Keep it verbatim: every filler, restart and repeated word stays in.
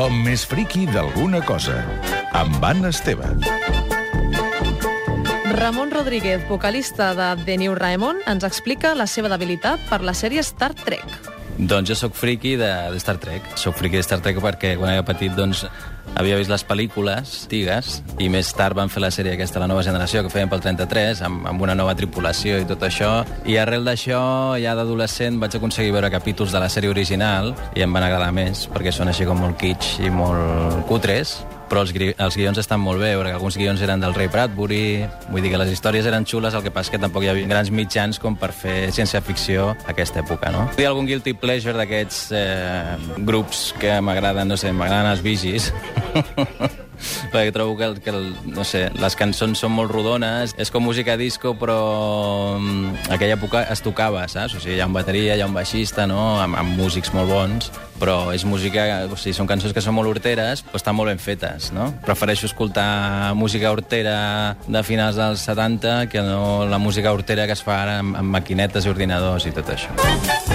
l'home més friqui d'alguna cosa, amb Anna Esteve. Ramon Rodríguez, vocalista de The New Raymond, ens explica la seva debilitat per la sèrie Star Trek. Doncs jo sóc friqui de, de Star Trek. Sóc friqui de Star Trek perquè quan era petit doncs, havia vist les pel·lícules antigues i més tard van fer la sèrie aquesta, la nova generació, que feien pel trenta-tres, amb, amb una nova tripulació i tot això. I arrel d'això, ja d'adolescent, vaig aconseguir veure capítols de la sèrie original i em van agradar més, perquè són així com molt kitsch i molt cutres. Però els, gui els guions estan molt bé, perquè alguns guions eren del Ray Bradbury, vull dir que les històries eren xules, el que passa que tampoc hi havia grans mitjans com per fer ciència-ficció a aquesta època, no? Hi ha algun guilty pleasure d'aquests eh, grups que m'agraden, no sé, m'agraden els Bee Gees, perquè trobo que, el, que el, no sé, les cançons són molt rodones, és com música disco, però en aquella època es tocava, saps? O sigui, hi ha un bateria, hi ha un baixista, no?, amb, amb músics molt bons, però és música, o sigui, són cançons que són molt horteres, però estan molt ben fetes, no? Prefereixo escoltar música hortera de finals dels setanta que no la música hortera que es fa ara amb, amb maquinetes i ordinadors i tot això.